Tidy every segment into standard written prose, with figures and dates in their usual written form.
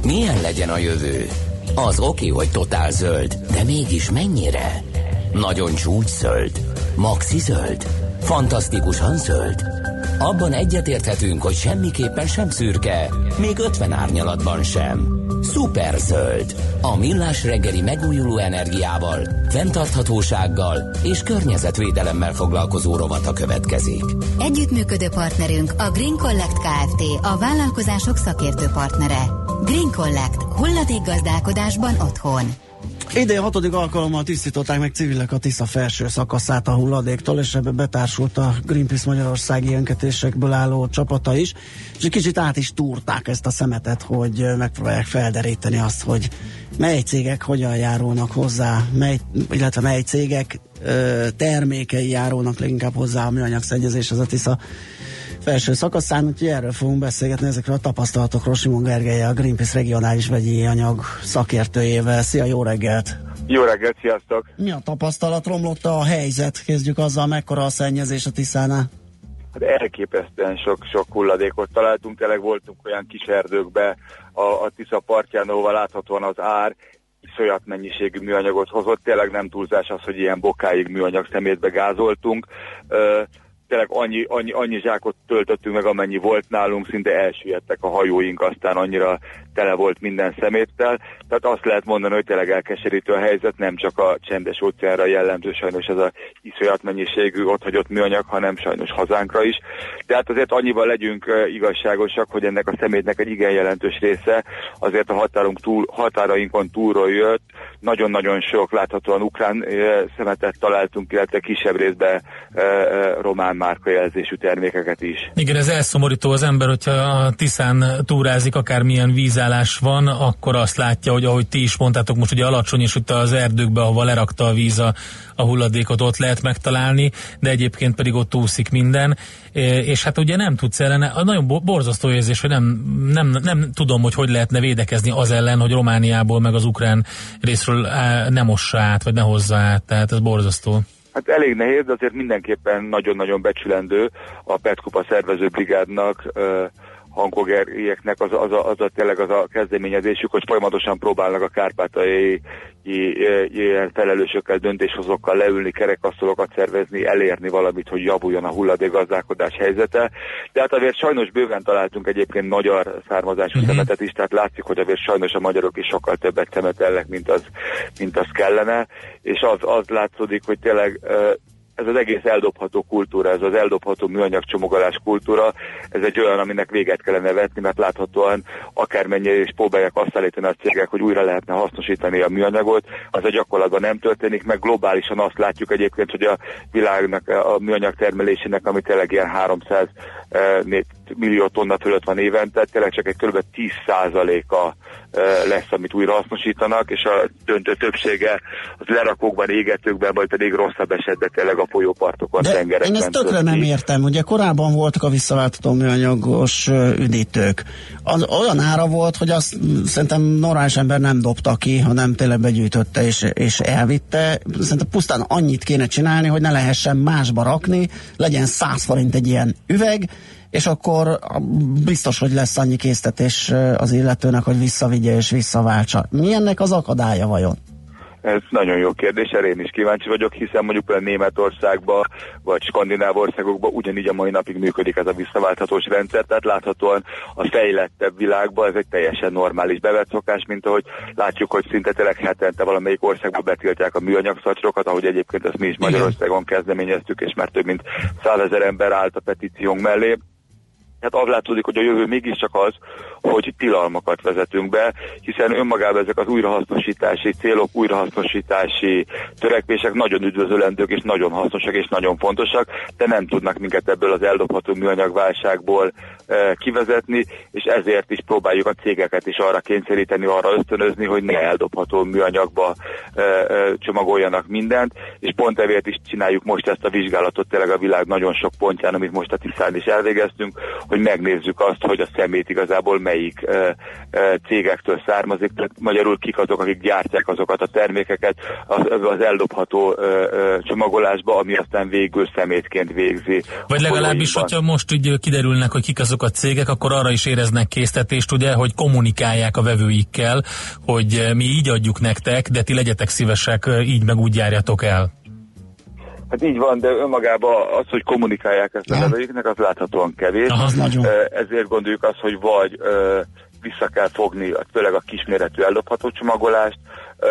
Milyen legyen a jövő? Az oké, hogy totál zöld, de mégis mennyire? Nagyon csúcszöld? Maxi zöld? Fantasztikusan zöld? Abban egyetérthetünk, hogy semmiképpen sem szürke, még 50 árnyalatban sem. Szuper zöld. A Millás reggeli megújuló energiával, fenntarthatósággal és környezetvédelemmel foglalkozó rovata következik. Együttműködő partnerünk a Green Collect Kft. A vállalkozások szakértő partnere. Green Collect. Hulladékgazdálkodásban otthon. Idén 6. alkalommal tisztították meg civilek a Tisza felső szakaszát a hulladéktól, és ebbe betársult a Greenpeace magyarországi önkötésekből álló csapata is, és egy kicsit át is túrták ezt a szemetet, hogy megpróbálják felderíteni azt, hogy mely cégek hogyan járulnak hozzá, illetve mely cégek termékei járulnak leginkább hozzá a műanyagszennyezéshez a Tisza felső szakaszán, úgyhogy erről fogunk beszélgetni, ezekről a tapasztalatokról Simon Gergellyel, a Greenpeace regionális vegyi anyag szakértőjével. Szia, jó reggelt! Jó reggelt, sziasztok! Mi a tapasztalat? Romlott a helyzet? Kezdjük azzal, mekkora a szennyezés a Tiszánál? Hát elképesztően sok hulladékot találtunk, tényleg voltunk olyan kis erdőkbe a Tisza partján, ahol láthatóan az ár iszonyat mennyiségű műanyagot hozott, tényleg nem túlzás az, hogy ilyen bokáig műanyag szemétbe gázoltunk. Tényleg annyi zsákot töltöttünk meg, amennyi volt nálunk, szinte elsüllyedtek a hajóink, aztán annyira tele volt minden szeméttel. Tehát azt lehet mondani, hogy tényleg elkeserítő a helyzet, nem csak a csendes óceánra jellemző sajnos ez a iszonyat mennyiségű otthagyott műanyag, hanem sajnos hazánkra is. Tehát azért annyival legyünk igazságosak, hogy ennek a szemétnek egy igen jelentős része azért a határainkon túlról jött. Nagyon-nagyon sok láthatóan ukrán szemetet találtunk, illetve kisebb részben román márkajelzésű termékeket is. Igen, ez elszomorító az ember, hogyha a Tiszán túrázik, akármilyen vízállás van, akkor azt látja, hogy ahogy ti is mondtátok, most ugye alacsony, és ott az erdőkbe, ahova lerakta a víz a hulladékot, ott lehet megtalálni, de egyébként pedig ott úszik minden, és hát ugye nem tudsz ellene, nagyon borzasztó érzés, hogy nem tudom, hogy lehetne védekezni az ellen, hogy Romániából meg az ukrán részről ne mossa át, vagy ne hozza át, tehát ez borzasztó. Hát elég nehéz, de azért mindenképpen nagyon-nagyon becsülendő a PET-kupa szervezőbrigádnak, hangogerieknek tényleg az a kezdeményezésük, hogy folyamatosan próbálnak a kárpátaljai ilyen felelősökkel, döntéshozókkal leülni, kerekasztalokat szervezni, elérni valamit, hogy javuljon a hulladékgazdálkodás helyzete. De hát azért sajnos bőven találtunk egyébként magyar származású szemetet is, tehát látszik, hogy azért sajnos a magyarok is sokkal többet szemetelnek, mint az kellene, és az látszódik, hogy tényleg ez az egész eldobható kultúra, ez az eldobható műanyag csomagolás kultúra, ez egy olyan, aminek véget kellene vetni, mert láthatóan akármennyire is próbálják azt állítani a cégek, hogy újra lehetne hasznosítani a műanyagot, az a gyakorlatban nem történik, meg globálisan azt látjuk egyébként, hogy a világnak a műanyag termelésének, ami tényleg ilyen 300 millió tonna fölött van évente, tényleg csak egy kb. 10%-a lesz, amit újra hasznosítanak, és a döntő többsége az lerakókban, égetőkben, vagy pedig rosszabb esetben tényleg a folyópartokon, tengerekben. Én ezt tökre nem értem. Ugye korábban voltak a visszaváltató műanyagos üdítők. Az olyan ára volt, hogy azt szerintem normális ember nem dobta ki, hanem tényleg begyűjtötte és elvitte. Szerintem pusztán annyit kéne csinálni, hogy ne lehessen másba rakni, legyen 100 forint egy ilyen üveg, és akkor biztos, hogy lesz annyi késztetés az illetőnek, hogy visszavigye és visszaváltsa. Mi ennek az akadálya vajon? Ez nagyon jó kérdés, erre én is kíváncsi vagyok, hiszen mondjuk például Németországban vagy skandináv országokban ugyanígy a mai napig működik ez a visszaválthatós rendszer, tehát láthatóan a fejlettebb világban ez egy teljesen normális bevett szokás, mint ahogy látjuk, hogy szinte tényleg hetente valamelyik országban betiltják a műanyag szacsrokat, ahogy egyébként ezt mi is Magyarországon kezdeményeztük, és már több mint 100 000 ember állt a petíciónk mellé. Hát az látszódik, hogy a jövő mégiscsak az, hogy tilalmakat vezetünk be, hiszen önmagában ezek az újrahasznosítási célok, újrahasznosítási törekvések nagyon üdvözölendők és nagyon hasznosak és nagyon fontosak, de nem tudnak minket ebből az eldobható műanyagválságból kivezetni, és ezért is próbáljuk a cégeket is arra kényszeríteni, arra ösztönözni, hogy ne eldobható műanyagba csomagoljanak mindent, és pont ezért is csináljuk most ezt a vizsgálatot tényleg a világ nagyon sok pontján, amit most a Tiszán is elvégeztünk, hogy megnézzük azt, hogy a szemét igazából melyik cégektől származik, tehát magyarul kik azok, akik gyártják azokat a termékeket az eldobható csomagolásba, ami aztán végül szemétként végzi. Vagy legalábbis, hogyha most úgy kiderülnek, hogy kik azok a cégek, akkor arra is éreznek késztetést, ugye, hogy kommunikálják a vevőikkel, hogy mi így adjuk nektek, de ti legyetek szívesek, így meg úgy járjatok el. Hát így van, de önmagában az, hogy kommunikálják ezt a vevőiknek, az láthatóan kevés. Ezért gondoljuk azt, hogy vagy vissza kell fogni főleg a kisméretű eldobható csomagolást,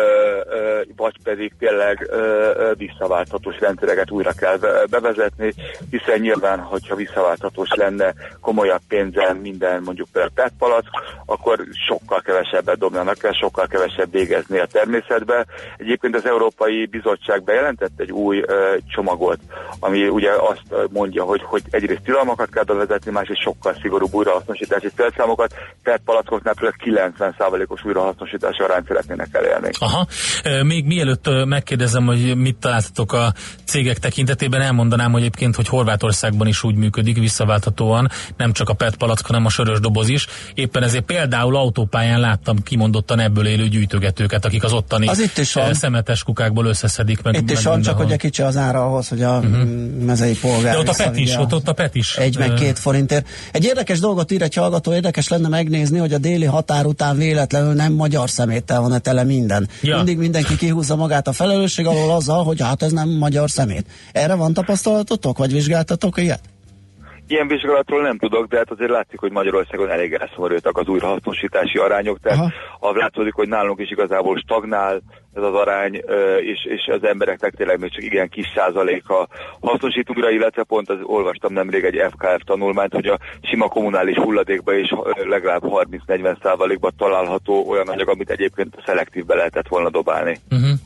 vagy pedig tényleg visszaválthatós rendszereket újra kell bevezetni, hiszen nyilván, hogyha visszaválthatós lenne komolyabb pénzen minden mondjuk például PET palack, akkor sokkal kevesebbet dobnának el, sokkal kevesebb végezni a természetbe. Egyébként az Európai Bizottság bejelentett egy új csomagot, ami ugye azt mondja, hogy egyrészt tilalmakat kell bevezetni, másrészt sokkal szigorúbb újrahasznosítási célszámokat, PET palackoknál például 90%-os újrahasznosítási arányt szeretnének elérni. Aha. Még mielőtt megkérdezem, hogy mit találtatok a cégek tekintetében, elmondanám, hogy egyébként, hogy Horvátországban is úgy működik visszaválthatóan, nem csak a PET palack, hanem a sörös doboz is. Éppen ezért például autópályán láttam kimondottan ebből élő gyűjtögetőket, akik az ottani szemetes kukákból összeszedik meg. Itt is van, csak hogy kicsi az ára ahhoz, hogy a mezei polgár. De ott a PET is, ott a PET is. 1 meg 2 forintért. Egy érdekes dolgot ír egy hallgató, érdekes lenne megnézni, hogy a déli határ után véletlenül nem magyar szeméttel van tele minden. Ja. Mindig mindenki kihúzza magát a felelősség alól azzal, hogy hát ez nem magyar szemét. Erre van tapasztalatotok, vagy vizsgáltatok ilyet? Ilyen vizsgálatról nem tudok, de hát azért látszik, hogy Magyarországon elég elszomorultak az újrahasznosítási arányok, tehát látszódik, hogy nálunk is igazából stagnál ez az arány, és az embereknek tényleg még csak igen kis százaléka hasznosít újra, illetve pont olvastam nemrég egy FKF tanulmányt, hogy a sima kommunális hulladékban is legalább 30-40%-ban található olyan anyag, amit egyébként szelektívbe lehetett volna dobálni.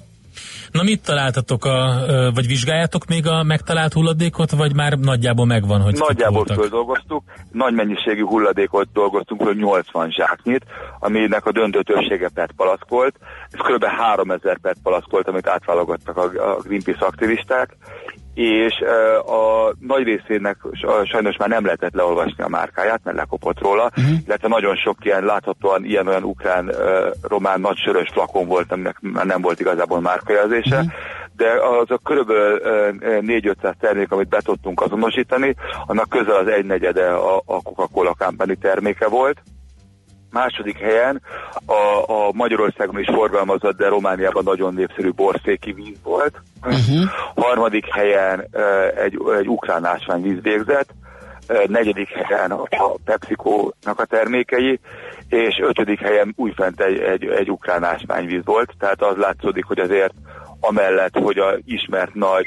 Na mit találtatok, vagy vizsgáljátok még a megtalált hulladékot, vagy már nagyjából megvan, hogy nagyjából földolgoztuk, nagy mennyiségű hulladékot dolgoztunk, hogy 80 zsáknyit, aminek a döntő többsége PET palack volt. Ez kb. 3000 PET palack volt, amit átválogattak a Greenpeace aktivisták, és a nagy részének sajnos már nem lehetett leolvasni a márkáját, mert lekopott róla, illetve nagyon sok ilyen láthatóan ilyen-olyan ukrán, román nagy sörös flakon volt, aminek már nem volt igazából márkajelzése, de az a körülbelül 400-500 termék, amit be tudtunk azonosítani, annak közel az 1/4 a Coca-Cola Company terméke volt. Második helyen a Magyarországon is forgalmazott, de Romániában nagyon népszerű borszéki víz volt. Harmadik helyen egy ukrán ásványvíz végzett. Negyedik helyen a PepsiCo-nak a termékei, és 5. helyen újfent egy ukrán ásványvíz volt. Tehát az látszódik, hogy azért amellett, hogy a ismert nagy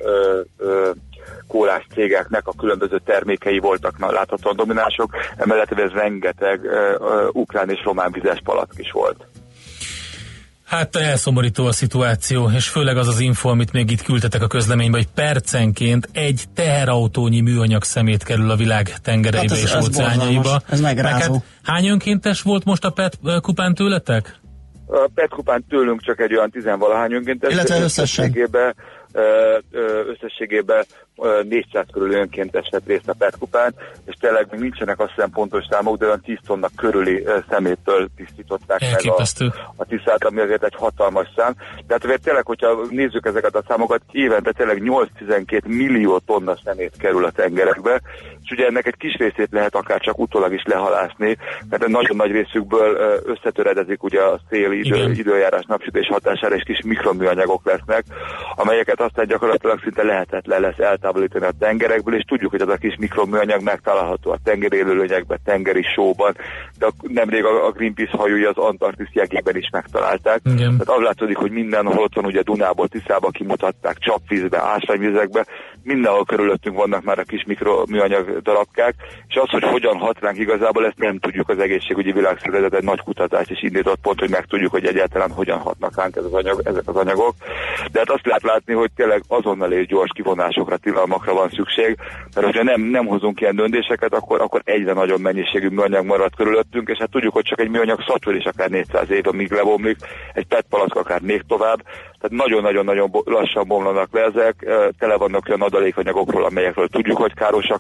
kólás cégeknek a különböző termékei voltak láthatóan dominánsok, emellett ez rengeteg ukrán és román vizes palack is volt. Hát elszomorító a szituáció, és főleg az az info, amit még itt küldtetek a közleménybe, hogy percenként egy teherautónyi műanyag szemét kerül a világ tengereibe és óceánjaiba. Ez megrázó. Hát, hány önkéntes volt most a PET kupán tőletek? A PET kupán tőlünk csak egy olyan 10-valahány önkéntes. Illetve összességében 400 körül önkéntes vett részt a PET kupán, és tényleg még nincsenek azt hiszem pontos számok, de olyan 10 tonna körüli szeméttől tisztították elképesztő meg a Tiszát, ami azért egy hatalmas szám. Tehát azért tényleg, hogyha nézzük ezeket a számokat, évente tényleg 8-12 millió tonna szemét kerül a tengerekbe, és ugye ennek egy kis részét lehet akár csak utólag is lehalászni, mert nagyon nagy részükből összetöredezik ugye a szél időjárás napsütés hatására, és kis mikroműanyagok lesznek, amelyeket aztán gyakorlatilag szinte lehetetlen lesz eltávolítani a tengerekből, és tudjuk, hogy az a kis mikroműanyag megtalálható a tengeri élőlényekben, tengeri sóban, de nemrég a Greenpeace hajói az Antarktisz jegében is megtalálták. Igen. Tehát az látszódik, hogy mindenhol ott van, ugye Dunából, Tiszába kimutatták, csapvízbe, ásványvizekbe, mindenhol körülöttünk vannak már a kis mikroműanyag darabkák, és az, hogy hogyan hat ránk igazából, ezt nem tudjuk. Az egészségügyi világszervezet egy nagy kutatást is indított pont, hogy megtudjuk, hogy egyáltalán hogyan hatnak ránk ezek az anyagok. De hát azt lehet látni, hogy tényleg azonnal és gyors kivonásokra, tilalmakra van szükség, mert hogyha nem hozunk ilyen döntéseket, akkor egyre nagyobb mennyiségű műanyag marad körülöttünk, és hát tudjuk, hogy csak egy műanyag szatyor is akár 400 év, amíg lebomlik, egy PET palack akár még tovább, tehát nagyon-nagyon lassan bomlanak le ezek, tele vannak olyan adalékanyagokról, amelyekről tudjuk, hogy károsak nekünk,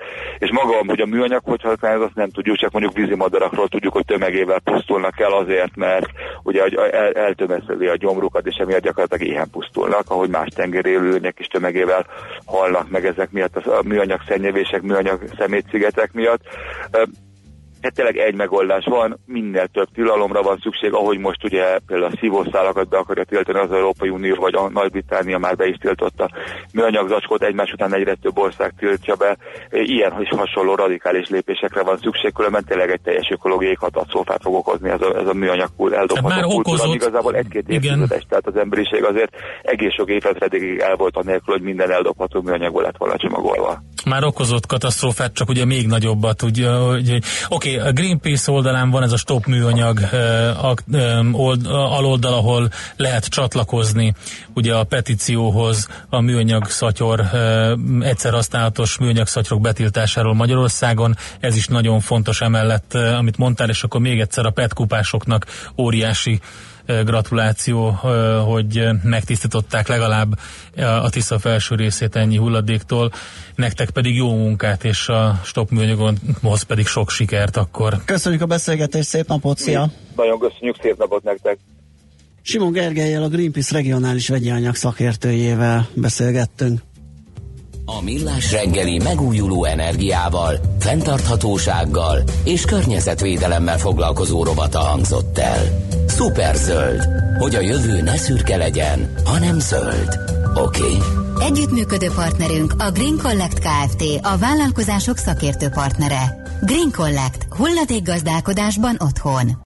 És maga, hogy a műanyag hogy használja, azt nem tudjuk, csak mondjuk vízimadarakról tudjuk, hogy tömegével pusztulnak el azért, mert ugye eltömeszeli a gyomrukat, és emiatt gyakorlatilag éhen pusztulnak, ahogy más tengeri élőlények is tömegével halnak meg ezek miatt, a műanyag szennyevések, műanyag szemétszigetek miatt. Hát tényleg egy megoldás van, minél több tilalomra van szükség, ahogy most ugye például a szívószálakat be akarja tiltani az Európai Unió, vagy a Nagy-Britannia már be is tiltotta műanyag zacskót, egymás után egyre több ország tiltja be. Ilyen is hasonló radikális lépésekre van szükség, különben tényleg egy teljes ökológiai katasztrófát fog okozni ez a műanyag eldobható kultúra. Igazából egy-két évtizedes, tehát az emberiség azért egész sok évtizedig el volt anélkül, hogy minden eldobható műanyagból lett volna csomagolva. Már okozott katasztrófát, csak ugye még nagyobbat, oké, a Greenpeace oldalán van ez a Stop Műanyag aloldal, ahol lehet csatlakozni ugye a petícióhoz a műanyag szatyor, egyszer használatos műanyag szatyorok betiltásáról Magyarországon. Ez is nagyon fontos emellett, amit mondtál, és akkor még egyszer a PET kupásoknak óriási gratuláció, hogy megtisztították legalább a Tisza felső részét ennyi hulladéktól. Nektek pedig jó munkát, és a Stop Műanyaghoz pedig sok sikert akkor. Köszönjük a beszélgetést, szép napot, szia! Nagyon köszönjük, szép napot nektek! Simon Gergellyel, a Greenpeace regionális vegyi anyag szakértőjével beszélgettünk. A Millás reggeli megújuló energiával, fenntarthatósággal és környezetvédelemmel foglalkozó rovata hangzott el. Szuperzöld, hogy a jövő ne szürke legyen, hanem zöld. Oké? Együttműködő partnerünk a Green Collect Kft., a vállalkozások szakértő partnere. Green Collect, hulladékgazdálkodásban otthon.